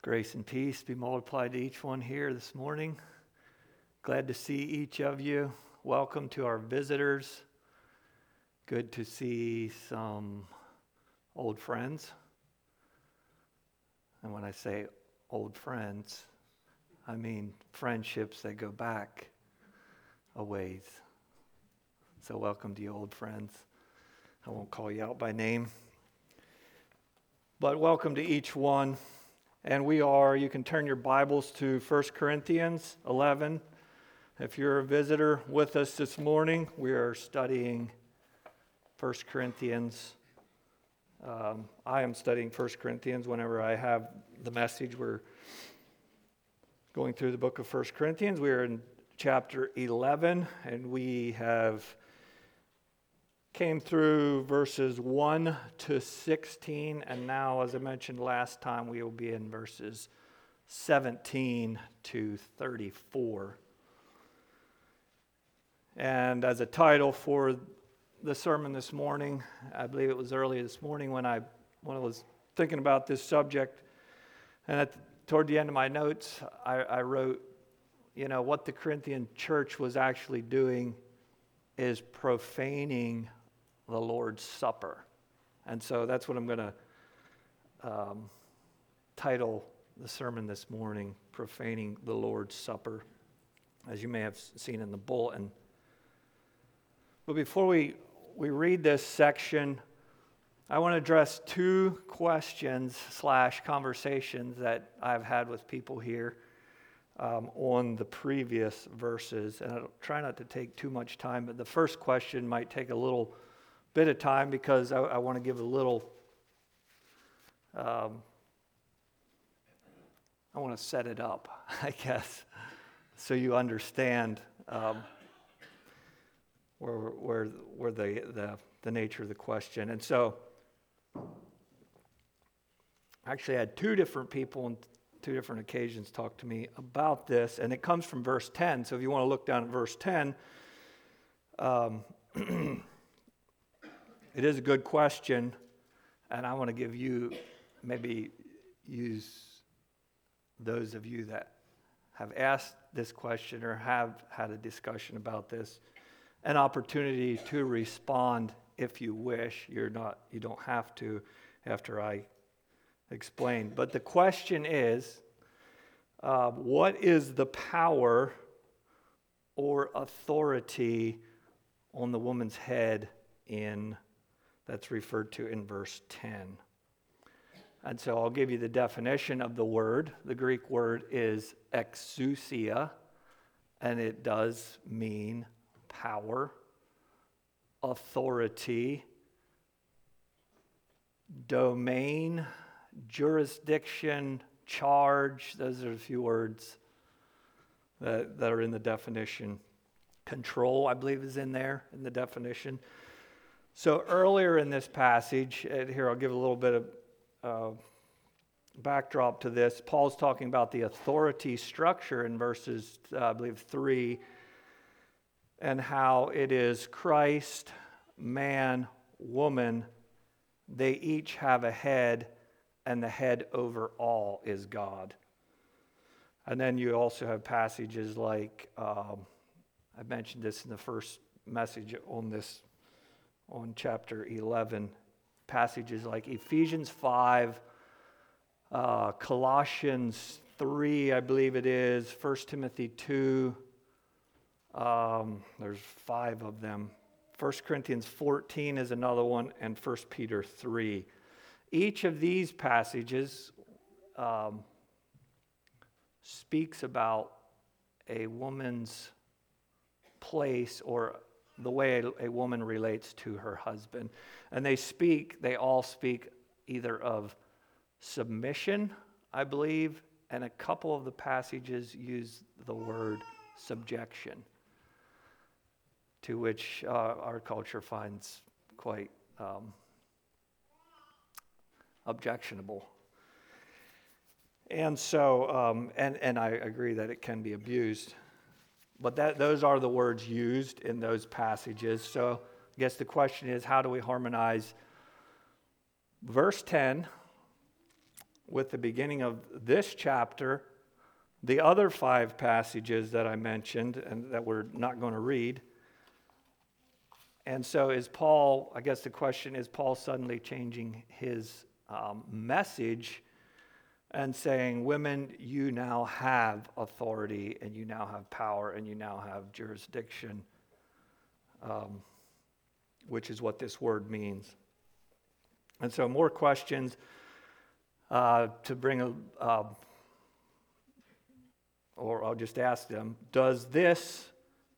Grace and peace be multiplied to each one here this morning. Glad to see each of you. Welcome to our visitors. Good to see some old friends. And when I say old friends, I mean friendships that go back a ways. So welcome to you, old friends. I won't call you out by name. But welcome to each one. And you can turn your Bibles to 1 Corinthians 11. If you're a visitor with us this morning, we are studying 1 Corinthians. I am studying 1 Corinthians whenever I have the message. We're going through the book of 1 Corinthians. We are in chapter 11, and we came through verses 1 to 16, and now, as I mentioned last time, we will be in verses 17 to 34. And as a title for the sermon this morning, I believe it was early this morning when I was thinking about this subject, and toward the end of my notes, I wrote, what the Corinthian church was actually doing is profaning the Lord's Supper. And so that's what I'm going to title the sermon this morning, Profaning the Lord's Supper, as you may have seen in the bulletin. But before we read this section, I want to address two questions / conversations that I've had with people here on the previous verses. And I'll try not to take too much time, but the first question might take a little bit of time because I want to give a little, I want to set it up, I guess, so you understand where the nature of the question. And so, actually I had two different people on two different occasions talk to me about this, and it comes from verse 10. So if you want to look down at verse 10, it is a good question, and I want to give you, maybe use those of you that have asked this question or have had a discussion about this, an opportunity to respond if you wish. You don't have to after I explain. But the question is, what is the power or authority on the woman's head that's referred to in verse 10. And so I'll give you the definition of the word. The Greek word is exousia, and it does mean power, authority, domain, jurisdiction, charge. Those are a few words that are in the definition. Control, I believe, is in there in the definition. So earlier in this passage, here I'll give a little bit of backdrop to this. Paul's talking about the authority structure in verses, I believe, 3, and how it is Christ, man, woman. They each have a head, and the head over all is God. And then you also have passages like, I mentioned this in the first message on chapter 11, passages like Ephesians 5, Colossians 3, I believe it is, 1 Timothy 2, there's 5 of them. 1 Corinthians 14 is another one, and 1 Peter 3. Each of these passages speaks about a woman's place or the way a woman relates to her husband. And they all speak either of submission, I believe, and a couple of the passages use the word subjection, to which our culture finds quite objectionable. And so, and I agree that it can be abused. But those are the words used in those passages. So I guess the question is, how do we harmonize verse 10 with the beginning of this chapter, the other 5 passages that I mentioned and that we're not going to read. And so is Paul, I guess the question is, Paul suddenly changing his message and saying, women, you now have authority and you now have power and you now have jurisdiction, which is what this word means. And so more questions to bring, or I'll just ask them, does this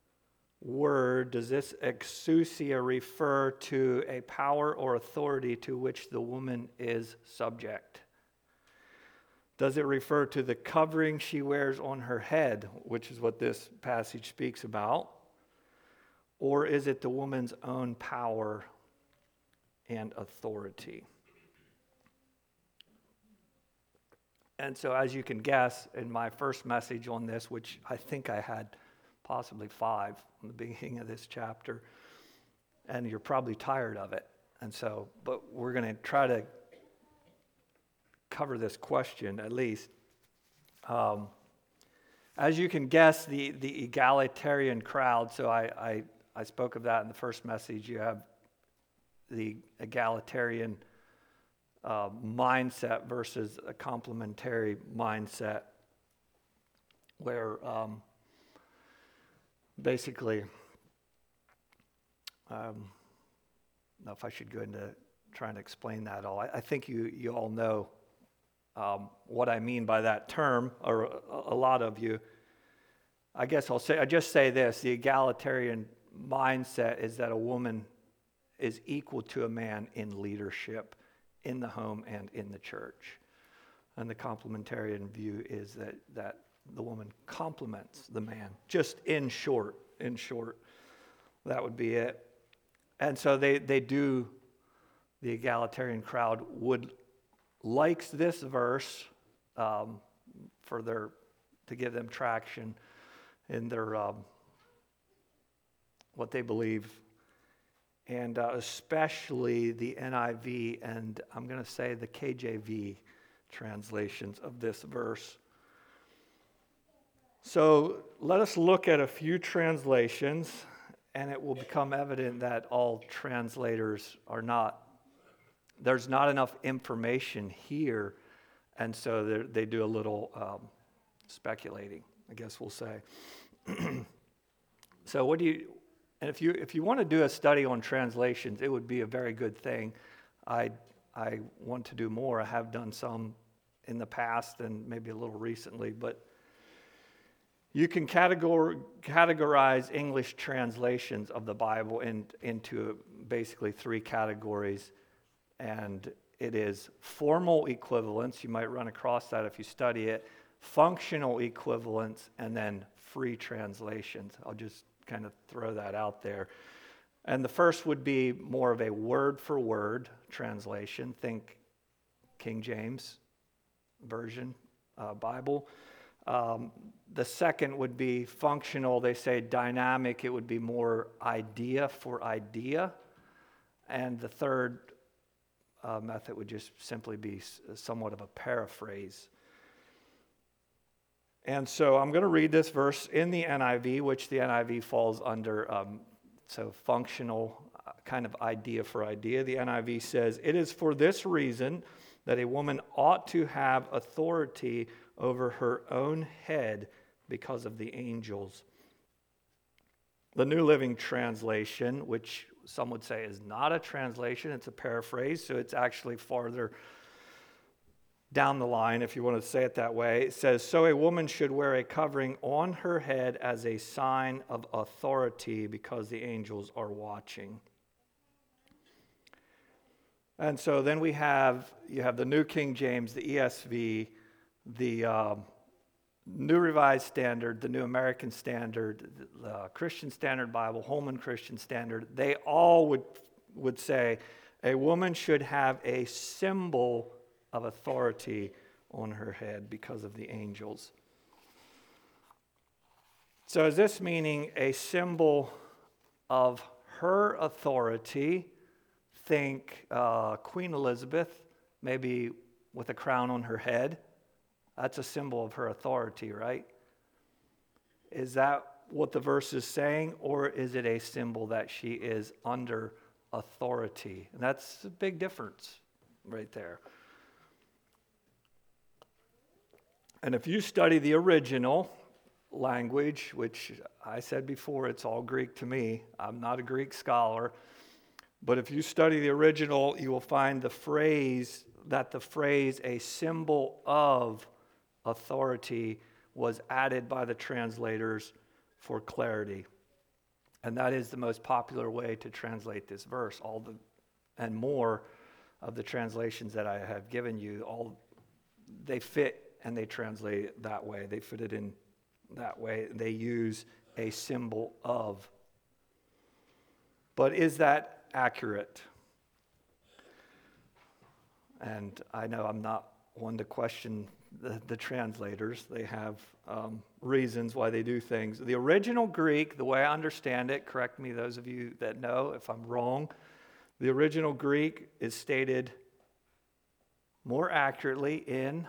exousia refer to a power or authority to which the woman is subject? Does it refer to the covering she wears on her head, which is what this passage speaks about? Or is it the woman's own power and authority? And so as you can guess, in my first message on this, which I think I had possibly 5 in the beginning of this chapter, and you're probably tired of it. And so, but we're going to try to cover this question at least. As you can guess, the egalitarian crowd, so I spoke of that in the first message. You have the egalitarian mindset versus a complementary mindset, where basically, I don't know if I should go into trying to explain that all. I think you all know what I mean by that term, or a lot of you. I guess I just say this: the egalitarian mindset is that a woman is equal to a man in leadership, in the home and in the church. And the complementarian view is that the woman complements the man. Just in short, that would be it. And so they do, the egalitarian crowd likes this verse to give them traction in their what they believe. And especially the NIV and I'm going to say the KJV translations of this verse. So let us look at a few translations, and it will become evident that all translators there's not enough information here, and so they do a little speculating, I guess we'll say. So and if you want to do a study on translations, it would be a very good thing. I want to do more. I have done some in the past and maybe a little recently, but you can categorize English translations of the Bible into basically 3 categories, and it is formal equivalence. You might run across that if you study it, functional equivalence, and then free translations. I'll just kind of throw that out there. And the first would be more of a word-for-word translation. Think King James Version Bible. The second would be functional. They say dynamic. It would be more idea for idea. And the third method would just simply be somewhat of a paraphrase. And so I'm going to read this verse in the NIV, which the NIV falls under, so functional, kind of idea for idea. The NIV says, "It is for this reason that a woman ought to have authority over her own head because of the angels." The New Living Translation, which some would say is not a translation, it's a paraphrase, so it's actually farther down the line, if you want to say it that way. It says, "So a woman should wear a covering on her head as a sign of authority because the angels are watching." And so then you have the New King James, the ESV, the New Revised Standard, the New American Standard, the Christian Standard Bible, Holman Christian Standard. They all would say a woman should have a symbol of authority on her head because of the angels. So is this meaning a symbol of her authority? Think Queen Elizabeth, maybe with a crown on her head. That's a symbol of her authority, right? Is that what the verse is saying, or is it a symbol that she is under authority? And that's a big difference right there. And if you study the original language, which I said before, it's all Greek to me. I'm not a Greek scholar. But if you study the original, you will find the phrase, a symbol of authority, was added by the translators for clarity. And that is the most popular way to translate this verse. And more of the translations that I have given you, they fit and they translate it that way. They fit it in that way. They use a symbol of. But is that accurate? And I know I'm not one to question the translators. They have reasons why they do things. The original Greek, the way I understand it, correct me those of you that know if I'm wrong, the original Greek is stated more accurately in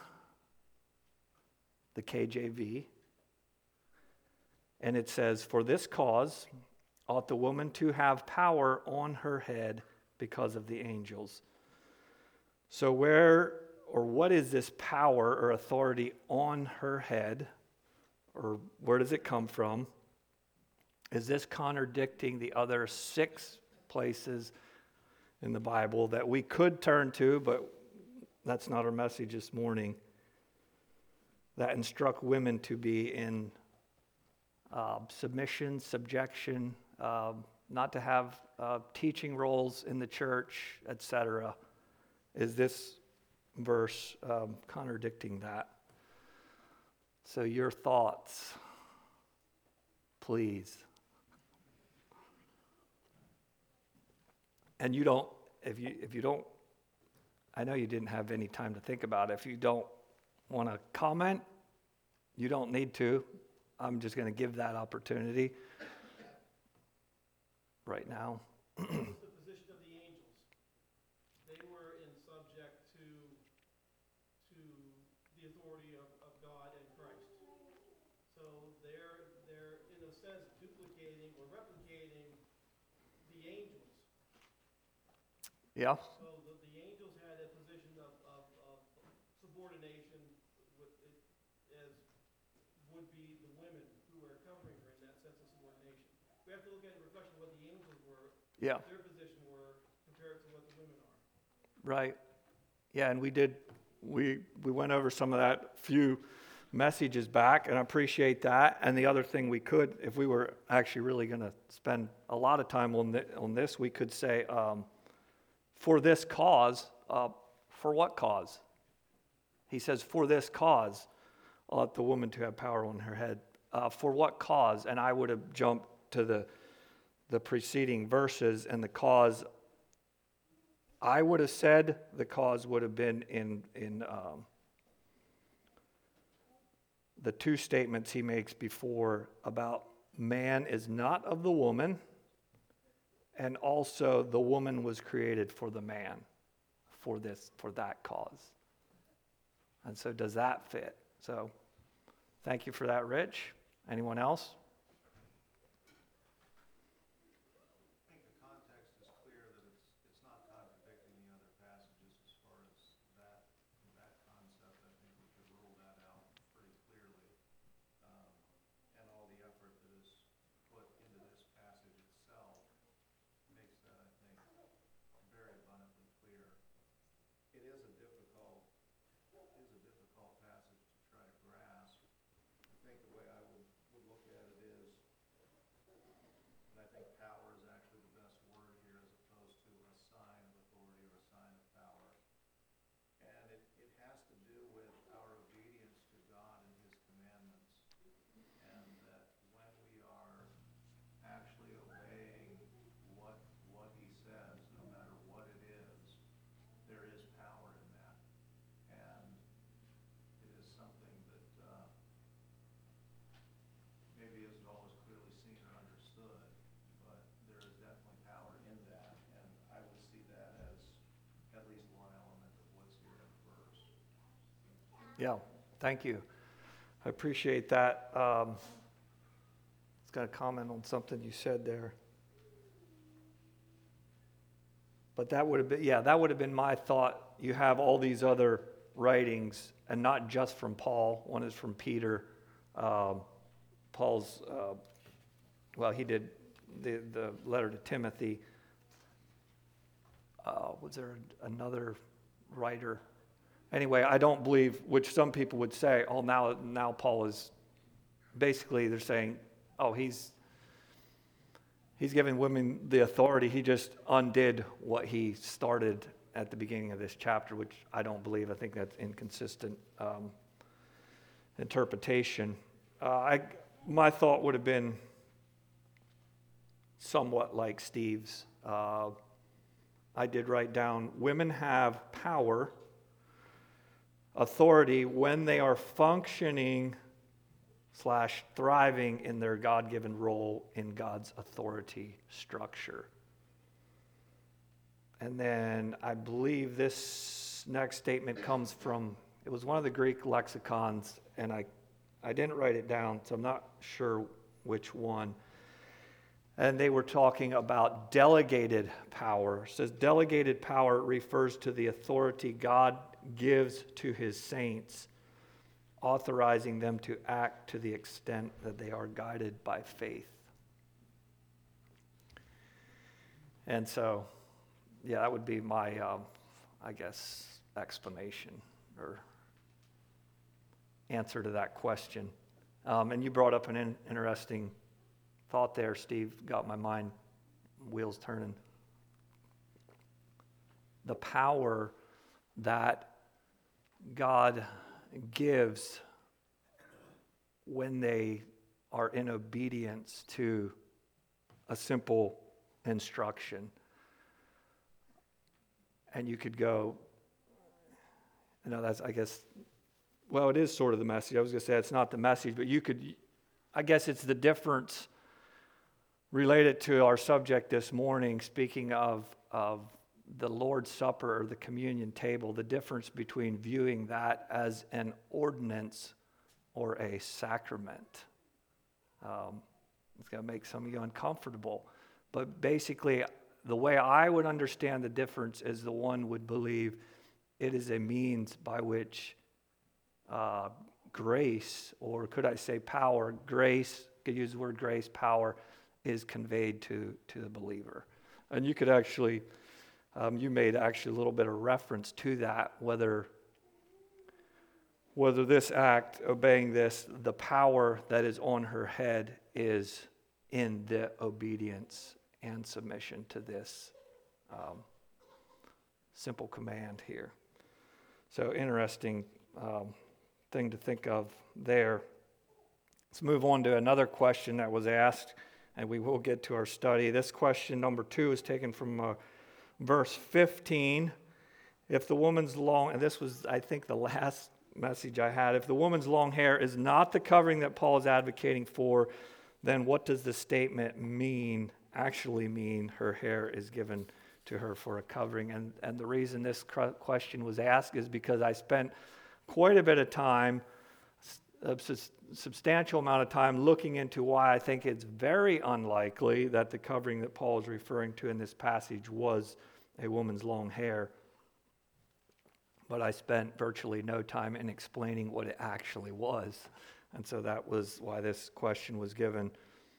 the KJV. And it says, "For this cause ought the woman to have power on her head because of the angels." So what is this power or authority on her head? Or where does it come from? Is this contradicting the other 6 places in the Bible that we could turn to, but that's not our message this morning, that instruct women to be in submission, subjection, not to have teaching roles in the church, etc.? Is this verse contradicting that? So your thoughts, please. And you don't, if you don't, I know you didn't have any time to think about it. If you don't want to comment, you don't need to. I'm just going to give that opportunity right now. The position of the angels. They were in subject to the authority of God and Christ. So they're in a sense duplicating or replicating the angels. Yeah. So the angels had a position of subordination as would be the women who are covering her in that sense of subordination. We have to look at a reflection of what the angels were, Yeah. what their position were compared to what the women are. Right. Yeah, and we went over some of that few messages back, and I appreciate that. And the other thing we could, if we were actually really going to spend a lot of time on this, we could say, for this cause, for what cause? He says, for this cause, ought the woman to have power on her head. For what cause? And I would have jumped to the preceding verses, and the cause, I would have said the cause would have been in the 2 statements he makes before about man is not of the woman, and also the woman was created for the man, for that cause. And so does that fit? So thank you for that, Rich. Anyone else? I think the context is clear that it's not contradicting the other passages as far as that concept. I think we could rule that out pretty clearly. And all the effort that is put into this passage itself makes that, I think, very abundantly clear. It is a difficult passage to try to grasp. I think the way I would look at it Yeah, thank you. I appreciate that. I was going to comment on something you said there. But that would have been, yeah, that would have been my thought. You have all these other writings, and not just from Paul. One is from Peter. Paul's, well, he did the letter to Timothy. Was there another writer? Anyway, I don't believe, which some people would say, oh, now Paul is, basically they're saying, oh, he's giving women the authority. He just undid what he started at the beginning of this chapter, which I don't believe. I think that's inconsistent interpretation. My thought would have been somewhat like Steve's. I did write down, women have power, authority when they are functioning / thriving in their God-given role in God's authority structure. And then I believe this next statement comes from, it was one of the Greek lexicons, and I didn't write it down, so I'm not sure which one. And they were talking about delegated power. It says delegated power refers to the authority God gives to his saints, authorizing them to act to the extent that they are guided by faith. And so, yeah, that would be my, I guess, explanation or answer to that question. And you brought up an interesting thought there, Steve. Got my mind wheels turning. The power that God gives when they are in obedience to a simple instruction. And you could go, that's, I guess, well, it is sort of the message. I was going to say it's not the message, but you could, I guess it's the difference related to our subject this morning, speaking of the Lord's Supper or the communion table, the difference between viewing that as an ordinance or a sacrament. It's going to make some of you uncomfortable. But basically, the way I would understand the difference is the one would believe it is a means by which grace, or could I say power, grace, could use the word grace, power, is conveyed to the believer. And you could actually, you made actually a little bit of reference to that, whether this act, obeying this, the power that is on her head is in the obedience and submission to this simple command here. So interesting thing to think of there. Let's move on to another question that was asked, and we will get to our study. This question, number 2, is taken from verse 15. If the woman's long, and this was, I think, the last message I had, if the woman's long hair is not the covering that Paul is advocating for, then what does the statement actually mean, her hair is given to her for a covering? And the reason this question was asked is because I spent quite a bit of time, a substantial amount of time, looking into why I think it's very unlikely that the covering that Paul is referring to in this passage was a woman's long hair. But I spent virtually no time in explaining what it actually was. And so that was why this question was given.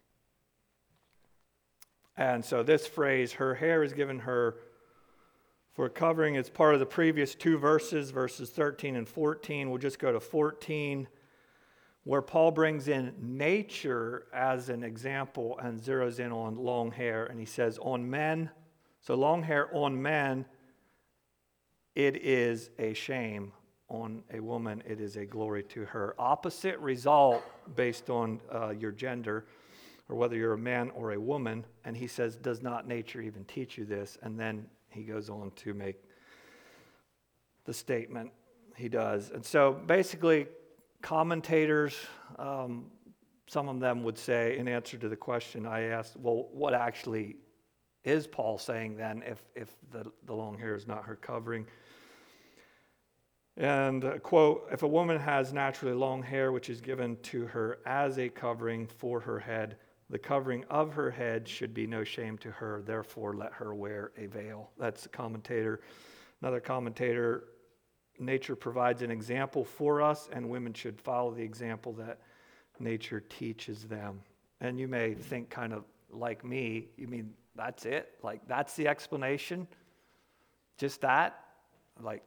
And so this phrase, her hair is given her for covering, is part of the previous 2 verses, verses 13 and 14. We'll just go to 14, where Paul brings in nature as an example and zeroes in on long hair. And he says, on men, so long hair on men, it is a shame. On a woman, it is a glory to her. Opposite result based on your gender, or whether you're a man or a woman. And he says, does not nature even teach you this? And then he goes on to make the statement he does. And so basically, commentators, some of them would say, in answer to the question I asked, well, what actually is Paul saying then if the long hair is not her covering? And quote, if a woman has naturally long hair, which is given to her as a covering for her head, the covering of her head should be no shame to her. Therefore, let her wear a veil. That's the commentator. Another commentator, nature provides an example for us, and women should follow the example that nature teaches them. And you may think kind of like me, you mean that's it? Like that's the explanation? Just that? Like,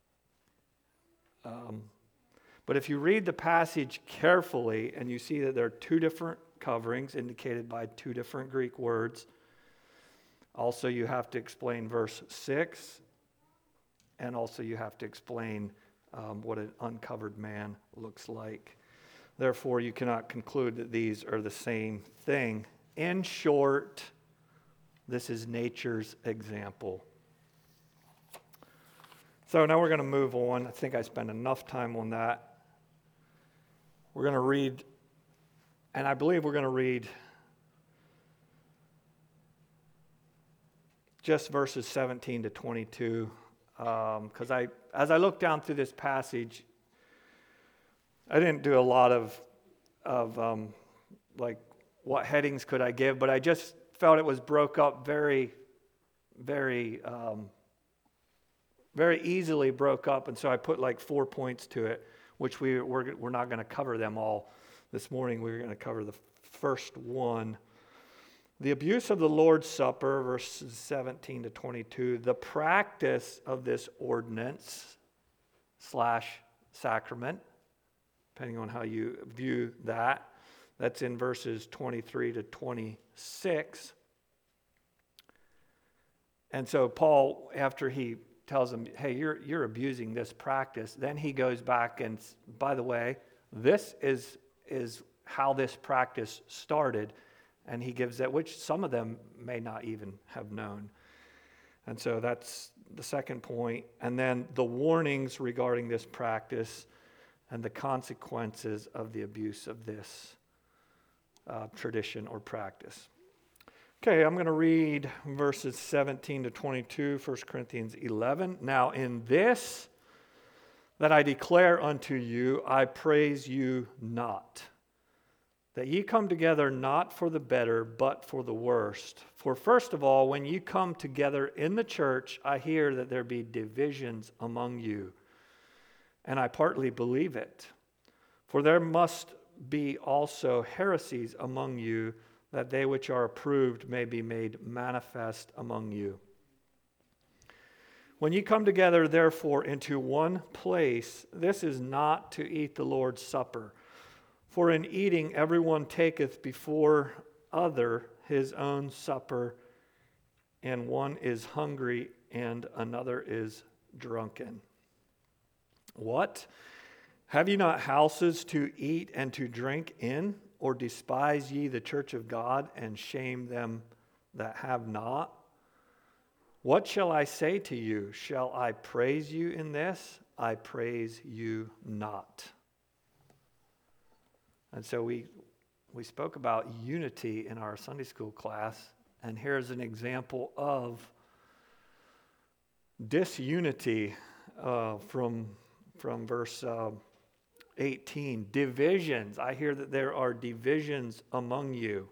but if you read the passage carefully and you see that there are two different coverings indicated by two different Greek words, also you have to explain verse 6, and also you have to explain what an uncovered man looks like. Therefore, you cannot conclude that these are the same thing. In short, this is nature's example. So now we're going to move on. I think I spent enough time on that. We're going to read, and I believe we're going to read just verses 17 to 22, because as I looked down through this passage, I didn't do a lot of like what headings could I give, but I just felt it was broke up very easily broke up, and so I put like 4 points to it, which we're not going to cover them all this morning. We're going to cover the first one. The abuse of the Lord's Supper, verses 17 to 22, the practice of this ordinance / sacrament, depending on how you view that. That's in verses 23 to 26. And so Paul, after he tells them, hey, you're abusing this practice, then he goes back and, by the way, this is how this practice started. And he gives that, which some of them may not even have known. And so that's the second point. And then the warnings regarding this practice and the consequences of the abuse of this tradition or practice. Okay, I'm going to read verses 17 to 22, 1 Corinthians 11. Now in this that I declare unto you, I praise you not, that ye come together not for the better, but for the worst. For first of all, when ye come together in the church, I hear that there be divisions among you. And I partly believe it. For there must be also heresies among you, that they which are approved may be made manifest among you. When ye come together, therefore, into one place, this is not to eat the Lord's Supper. For in eating everyone taketh before other his own supper, and one is hungry and another is drunken. What? Have ye not houses to eat and to drink in? Or despise ye the church of God and shame them that have not? What shall I say to you? Shall I praise you in this? I praise you not. And so we spoke about unity in our Sunday school class, and here's an example of disunity from verse 18. Divisions. I hear that there are divisions among you.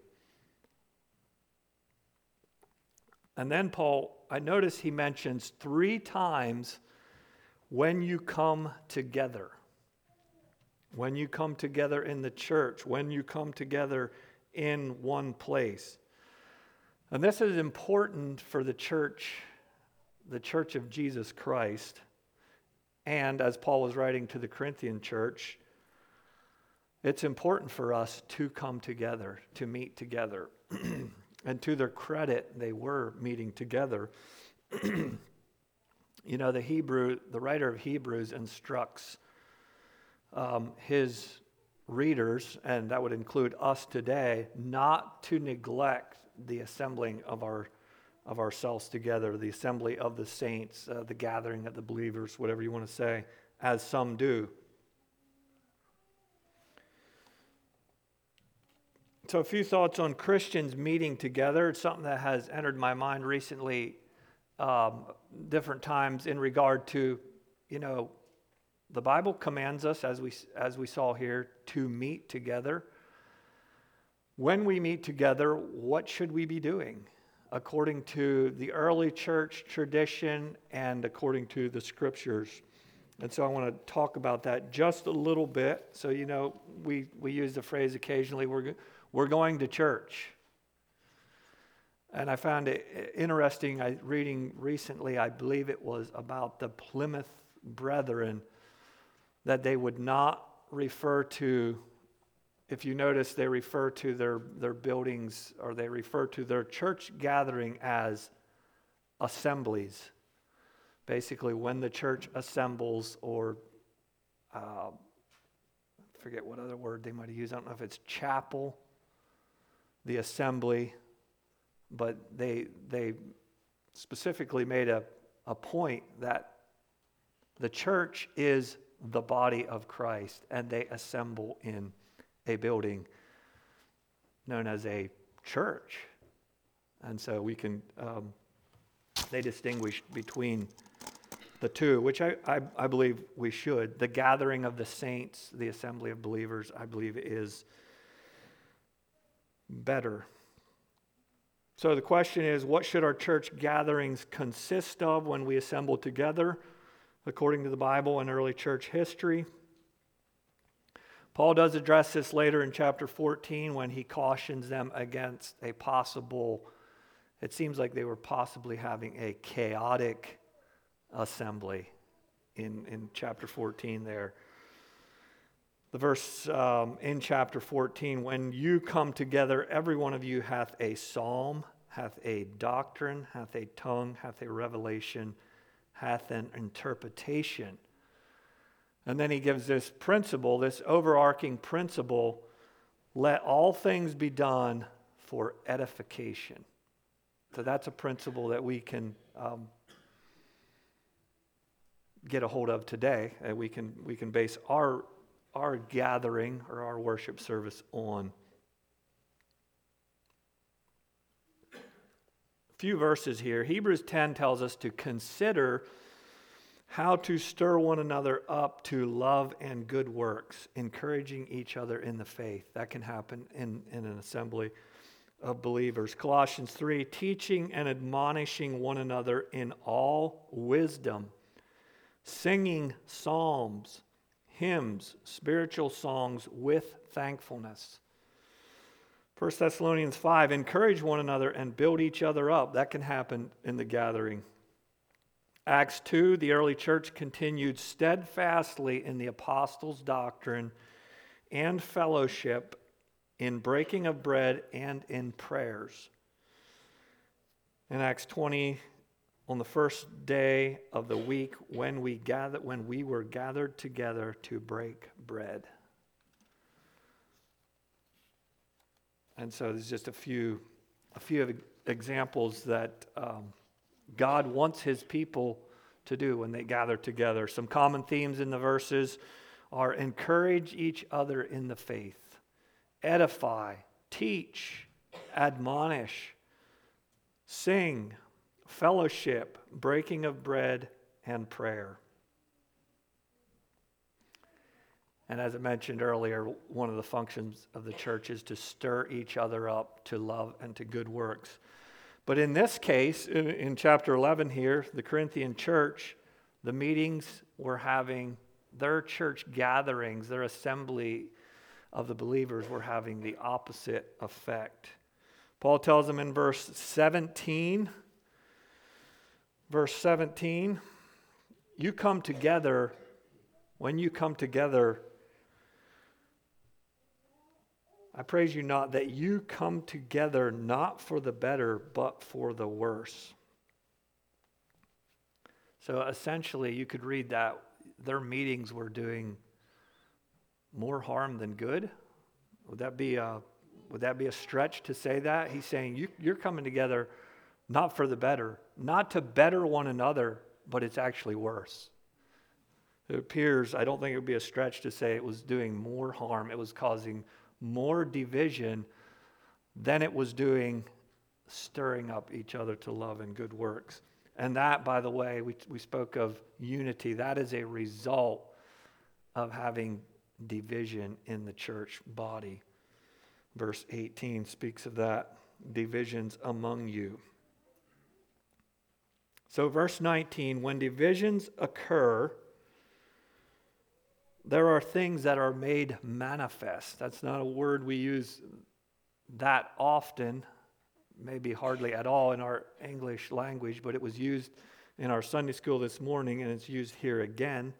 And then Paul, I notice he mentions 3 times when you come together. When you come together in the church, when you come together in one place. And this is important for the church of Jesus Christ. And as Paul was writing to the Corinthian church, it's important for us to come together, to meet together. And to their credit, they were meeting together. You know, the writer of Hebrews instructs his readers, and that would include us today, not to neglect the assembling of ourselves together, the assembly of the saints, the gathering of the believers, whatever you want to say, as some do. So a few thoughts on Christians meeting together. It's something that has entered my mind recently, different times in regard to, The Bible commands us, as we saw here, to meet together. When we meet together, what should we be doing? According to the early church tradition and according to the scriptures. And so I want to talk about that just a little bit. So, you know, we use the phrase occasionally, we're going to church. And I found it interesting, reading recently, I believe it was about the Plymouth Brethren, that they would not refer to, if you notice, they refer to their buildings, or they refer to their church gathering as assemblies. Basically, when the church assembles, or I forget what other word they might have used. I don't know if it's chapel, the assembly, but they specifically made a point that the church is the body of Christ, and they assemble in a building known as a church. And so we can, they distinguish between the two, which I believe we should. The gathering of the saints, the assembly of believers, I believe is better. So the question is, what should our church gatherings consist of when we assemble together, according to the Bible and early church history? Paul does address this later in chapter 14 when he cautions them against a possible, it seems like they were possibly having a chaotic assembly in chapter 14 there. The verse in chapter 14, when you come together, every one of you hath a psalm, hath a doctrine, hath a tongue, hath a revelation, hath an interpretation. And then he gives this principle, this overarching principle, let all things be done for edification. So that's a principle that we can get a hold of today, and we can base our gathering or our worship service on. A few verses here. Hebrews 10 tells us to consider how to stir one another up to love and good works, encouraging each other in the faith. That can happen in an assembly of believers. Colossians 3, teaching and admonishing one another in all wisdom, singing psalms, hymns, spiritual songs with thankfulness. 1 Thessalonians 5, encourage one another and build each other up. That can happen in the gathering. Acts 2, the early church continued steadfastly in the apostles' doctrine and fellowship, in breaking of bread and in prayers. In Acts 20, on the first day of the week when we were gathered together to break bread. And so there's just a few examples that God wants his people to do when they gather together. Some common themes in the verses are encourage each other in the faith, edify, teach, admonish, sing, fellowship, breaking of bread, and prayer. And as I mentioned earlier, one of the functions of the church is to stir each other up to love and to good works. But in this case, in chapter 11 here, the Corinthian church, the meetings were having, their church gatherings, their assembly of the believers were having the opposite effect. Paul tells them in verse 17, you come together, when you come together, I praise you not that you come together not for the better, but for the worse. So essentially, you could read that their meetings were doing more harm than good. Would that be a stretch to say that? He's saying you're coming together not for the better, not to better one another, but it's actually worse. It appears, I don't think it would be a stretch to say it was doing more harm. It was causing more division than it was doing stirring up each other to love and good works. And that, by the way, we spoke of unity. That is a result of having division in the church body. Verse 18 speaks of that, divisions among you. So verse 19, when divisions occur, there are things that are made manifest. That's not a word we use that often, maybe hardly at all in our English language, but it was used in our Sunday school this morning, and it's used here again.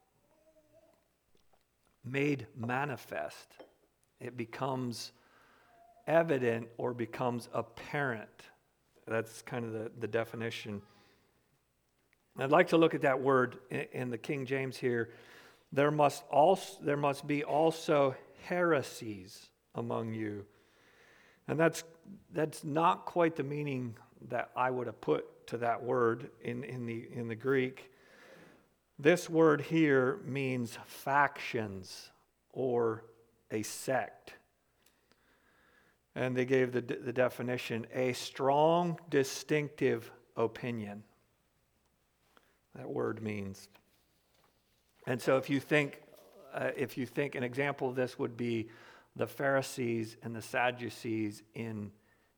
Made manifest. It becomes evident or becomes apparent. That's kind of the definition. I'd like to look at that word in the King James here. There must be also heresies among you. And that's not quite the meaning that I would have put to that word in the Greek. This word here means factions or a sect. And they gave the definition, a strong, distinctive opinion. That word means. And so if you think an example of this would be the Pharisees and the Sadducees in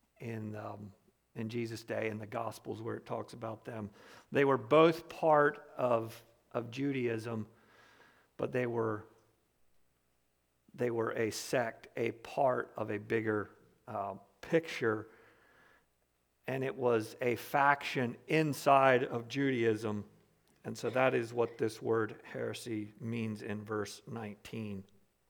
Jesus' day in the Gospels where it talks about them. They were both part of Judaism, but they were a sect, a part of a bigger picture, and it was a faction inside of Judaism. And so that is what this word heresy means in verse 19.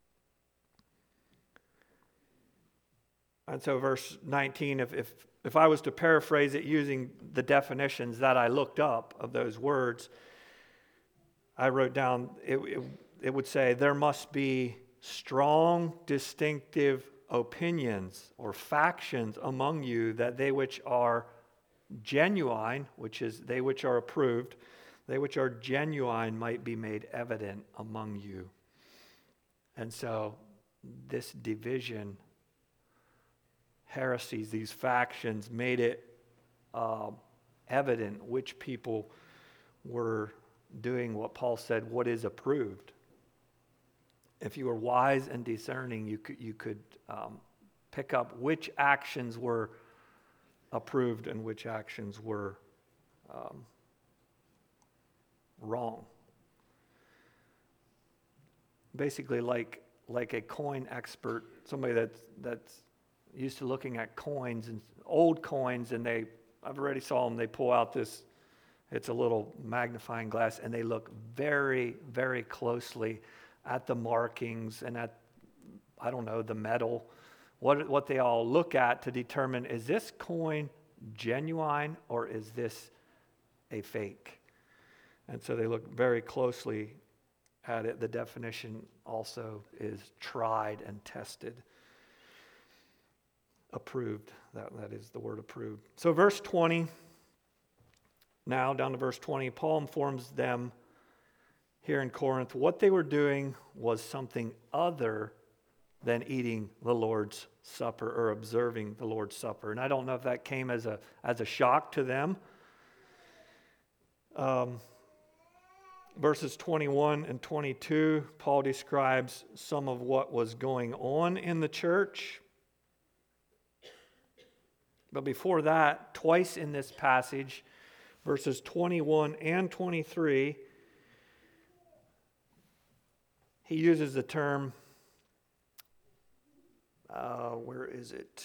And so verse 19, if I was to paraphrase it using the definitions that I looked up of those words, I wrote down, it would say, there must be strong, distinctive opinions or factions among you, that they which are genuine, which is they which are approved, they which are genuine might be made evident among you. And so this division, heresies, these factions made it evident which people were doing what Paul said, what is approved. If you were wise and discerning, you could pick up which actions were approved and which actions were wrong. Basically, like a coin expert, somebody that's used to looking at coins and old coins, and I've already saw them. They pull out this. It's a little magnifying glass, and they look very, very closely at the markings and at, I don't know, the metal, what they all look at to determine, is this coin genuine or is this a fake? And so they look very closely at it. The definition also is tried and tested. Approved, that is the word approved. So verse 20, now down to verse 20, Paul informs them here in Corinth what they were doing was something other than eating the Lord's Supper or observing the Lord's Supper. And I don't know if that came as a shock to them. Verses 21 and 22, Paul describes some of what was going on in the church. But before that, twice in this passage, verses 21 and 23, he uses the term, where is it?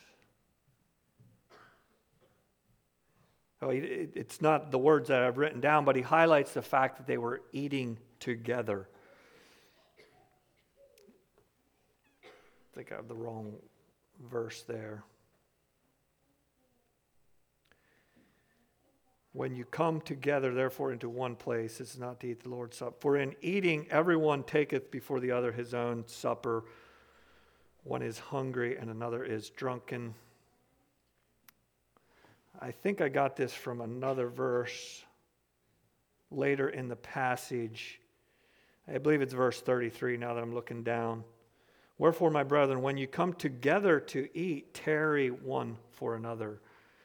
Oh, it's not the words that I've written down, but he highlights the fact that they were eating together. I think I have the wrong verse there. When you come together, therefore, into one place, it's not to eat the Lord's Supper. For in eating, everyone taketh before the other his own supper. One is hungry and another is drunken. I think I got this from another verse later in the passage. I believe it's verse 33 now that I'm looking down. Wherefore, my brethren, when you come together to eat, tarry one for another.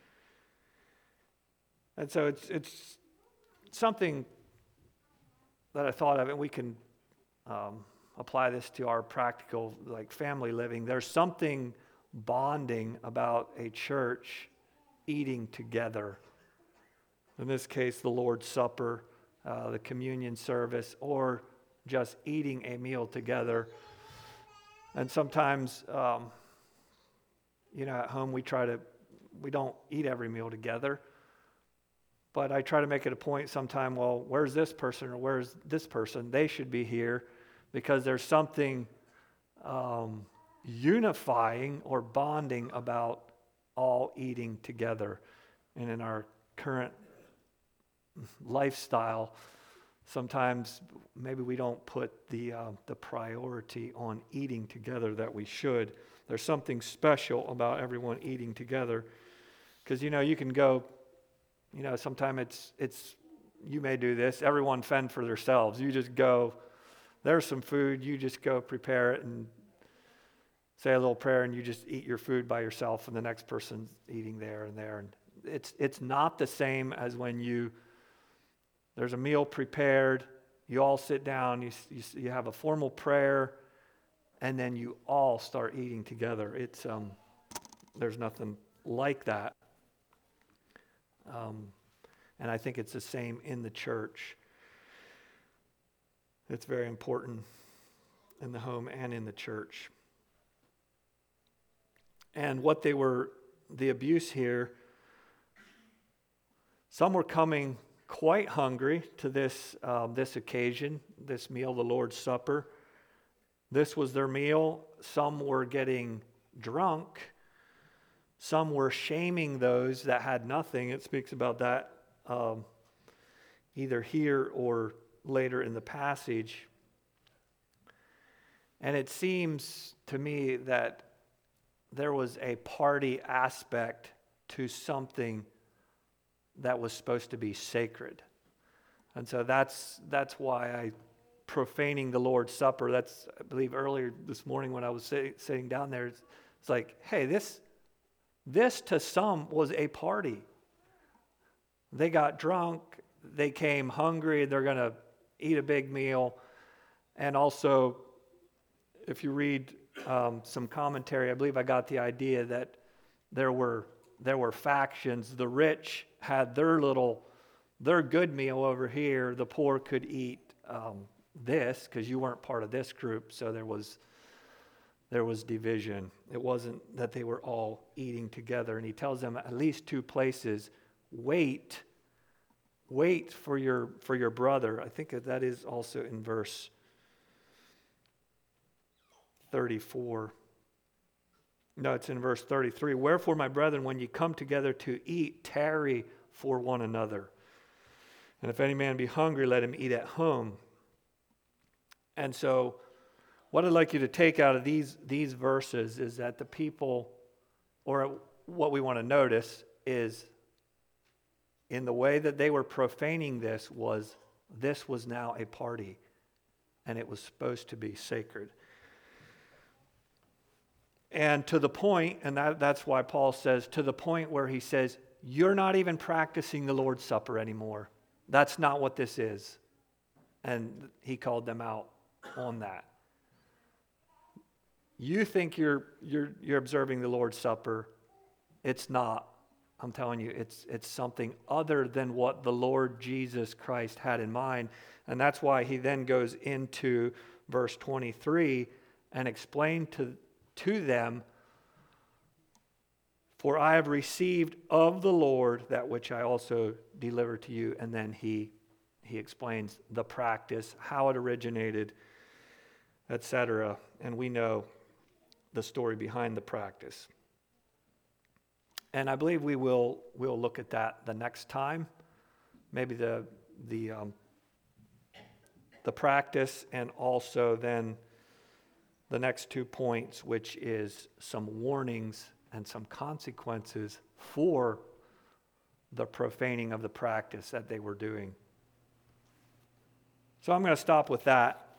And so it's something that I thought of, and we can apply this to our practical, like family living. There's something bonding about a church eating together. In this case, the Lord's Supper, the communion service, or just eating a meal together. And sometimes, at home we don't eat every meal together. But I try to make it a point sometime, well, where's this person or where's this person? They should be here, because there's something unifying or bonding about all eating together. And in our current lifestyle, sometimes maybe we don't put the priority on eating together that we should. There's something special about everyone eating together, because you can go, sometimes it's you may do this, everyone fend for themselves. You just go, there's some food, you just go prepare it and say a little prayer, and you just eat your food by yourself, and the next person's eating there and there. And it's not the same as when there's a meal prepared, you all sit down, you have a formal prayer, and then you all start eating together. It's there's nothing like that. And I think it's the same in the church. It's very important in the home and in the church. And the abuse here, some were coming quite hungry to this occasion, this meal, the Lord's Supper. This was their meal. Some were getting drunk. Some were shaming those that had nothing. It speaks about that either here or later in the passage. And it seems to me that there was a party aspect to something that was supposed to be sacred. And so that's why profaning the Lord's Supper, I believe earlier this morning when I was sitting down there, it's like, hey, this to some was a party. They got drunk, they came hungry, they're going to eat a big meal. And also, if you read some commentary, I believe I got the idea that there were factions. The rich had their good meal over here. The poor could eat this, because you weren't part of this group, so there was division. It wasn't that they were all eating together. And he tells them at least two places, wait for your brother. I think that is also in verse 34. No, it's in verse 33. Wherefore, my brethren, when ye come together to eat, tarry for one another. And if any man be hungry, let him eat at home. And so, what I'd like you to take out of these verses is that the people, or what we want to notice is, in the way that they were profaning this was now a party, and it was supposed to be sacred. And to the point, and that's why Paul says, to the point where he says, you're not even practicing the Lord's Supper anymore. That's not what this is. And he called them out on that. You think you're observing the Lord's Supper. It's not. I'm telling you, it's something other than what the Lord Jesus Christ had in mind. And that's why he then goes into verse 23 and explained to them, for I have received of the Lord that which I also delivered to you. And then he explains the practice, how it originated, etc. And we know the story behind the practice. And I believe we'll look at that the next time. Maybe the practice, and also then the next 2 points, which is some warnings and some consequences for the profaning of the practice that they were doing. So I'm going to stop with that.